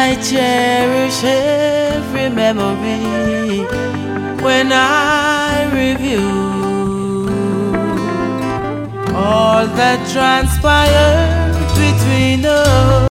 I cherish every memory when I review all that transpired between us.